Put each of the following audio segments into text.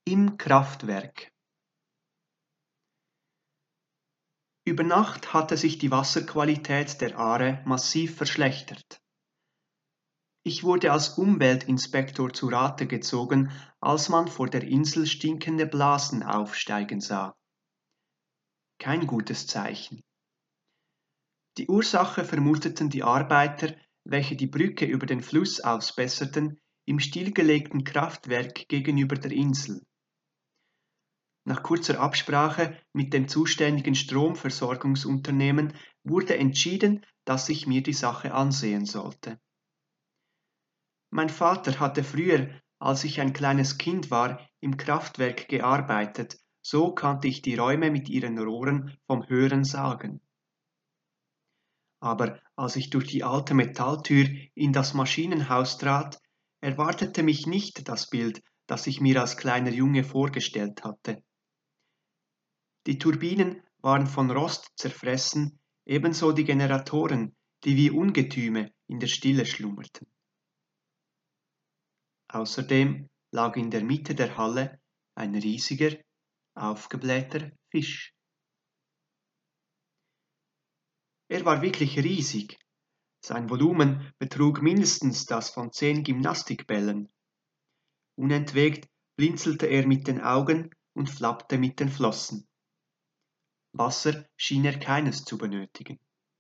Im Kraftwerk. Über Nacht hatte sich die Wasserqualität der Aare massiv verschlechtert. Ich wurde als Umweltinspektor zu Rate gezogen, als man vor der Insel stinkende Blasen aufsteigen sah. Kein gutes Zeichen. Die Ursache vermuteten die Arbeiter, welche die Brücke über den Fluss ausbesserten, im stillgelegten Kraftwerk gegenüber der Insel. Nach kurzer Absprache mit dem zuständigen Stromversorgungsunternehmen wurde entschieden, dass ich mir die Sache ansehen sollte. Mein Vater hatte früher, als ich ein kleines Kind war, im Kraftwerk gearbeitet, so kannte ich die Räume mit ihren Rohren vom Hörensagen. Aber als ich durch die alte Metalltür in das Maschinenhaus trat, erwartete mich nicht das Bild, das ich mir als kleiner Junge vorgestellt hatte. Die Turbinen waren von Rost zerfressen, ebenso die Generatoren, die wie Ungetüme in der Stille schlummerten. Außerdem lag in der Mitte der Halle ein riesiger, aufgeblähter Fisch. Er war wirklich riesig. Sein Volumen betrug mindestens das von 10 Gymnastikbällen. Unentwegt blinzelte er mit den Augen und flappte mit den Flossen. Wasser schien er keines zu benötigen.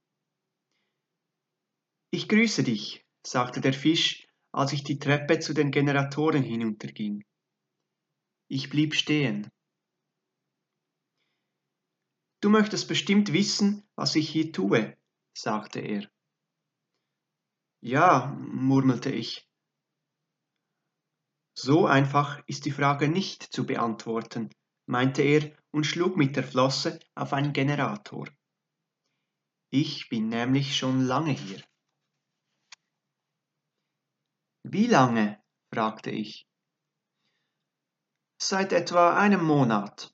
»Ich grüße dich«, sagte der Fisch, als ich die Treppe zu den Generatoren hinunterging. Ich blieb stehen. »Du möchtest bestimmt wissen, was ich hier tue«, sagte er. »Ja«, murmelte ich. »So einfach ist die Frage nicht zu beantworten«, meinte er und schlug mit der Flosse auf einen Generator. »Ich bin nämlich schon lange hier.« »Wie lange?«, fragte ich. »Seit etwa einem Monat.«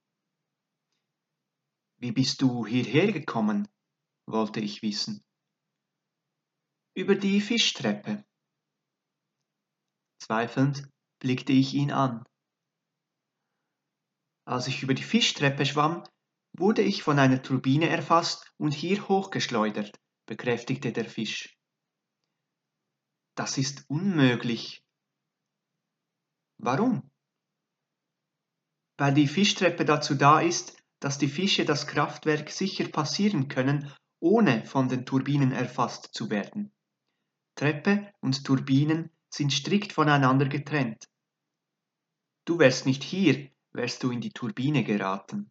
»Wie bist du hierher gekommen?«, wollte ich wissen. »Über die Fischtreppe.« Zweifelnd blickte ich ihn an. Als ich über die Fischtreppe schwamm, wurde ich von einer Turbine erfasst und hier hochgeschleudert, bekräftigte der Fisch. Das ist unmöglich. Warum? Weil die Fischtreppe dazu da ist, dass die Fische das Kraftwerk sicher passieren können, ohne von den Turbinen erfasst zu werden. Treppe und Turbinen sind strikt voneinander getrennt. Du wärst nicht hier, wärst du in die Turbine geraten.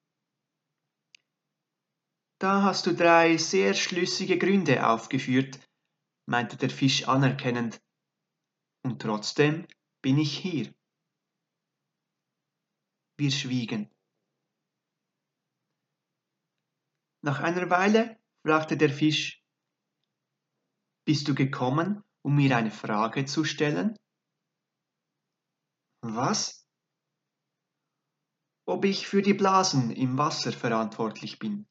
Da hast du 3 sehr schlüssige Gründe aufgeführt, meinte der Fisch anerkennend. Und trotzdem bin ich hier. Wir schwiegen. Nach einer Weile fragte der Fisch: Bist du gekommen, um mir eine Frage zu stellen? Was? Ob ich für die Blasen im Wasser verantwortlich bin.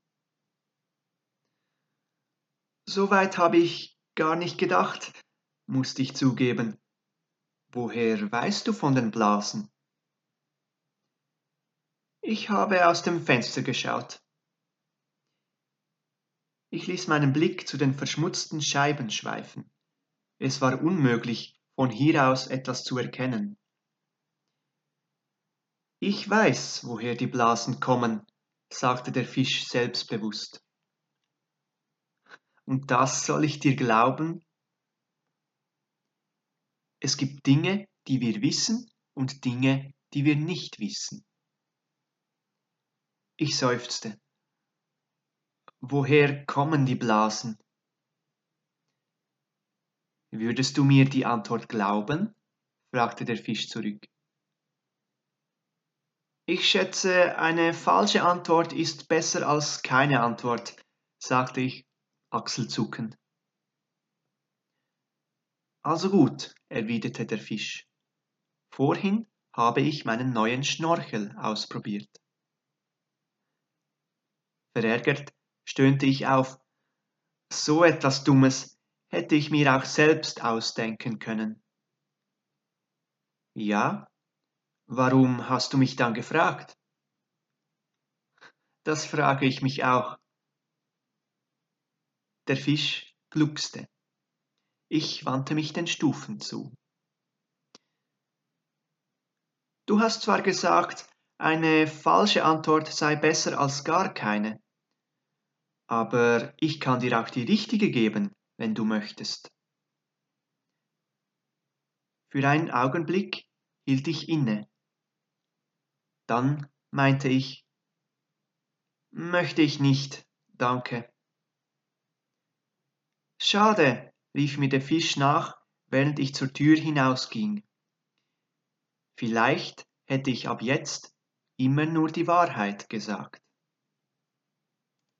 So weit habe ich gar nicht gedacht, musste ich zugeben. Woher weißt du von den Blasen? Ich habe aus dem Fenster geschaut. Ich ließ meinen Blick zu den verschmutzten Scheiben schweifen. Es war unmöglich, von hier aus etwas zu erkennen. Ich weiß, woher die Blasen kommen, sagte der Fisch selbstbewusst. Und das soll ich dir glauben? Es gibt Dinge, die wir wissen und Dinge, die wir nicht wissen. Ich seufzte. Woher kommen die Blasen? Würdest du mir die Antwort glauben? Fragte der Fisch zurück. Ich schätze, eine falsche Antwort ist besser als keine Antwort, sagte ich, achselzuckend. Also gut, erwiderte der Fisch. Vorhin habe ich meinen neuen Schnorchel ausprobiert. Verärgert stöhnte ich auf. So etwas Dummes hätte ich mir auch selbst ausdenken können. Ja, Warum hast du mich dann gefragt? Das frage ich mich auch. Der Fisch gluckste. Ich wandte mich den Stufen zu. Du hast zwar gesagt, eine falsche Antwort sei besser als gar keine, aber ich kann dir auch die richtige geben, wenn du möchtest. Für einen Augenblick hielt ich inne. Dann meinte ich, möchte ich nicht, danke. Schade, rief mir der Fisch nach, während ich zur Tür hinausging. Vielleicht hätte ich ab jetzt immer nur die Wahrheit gesagt.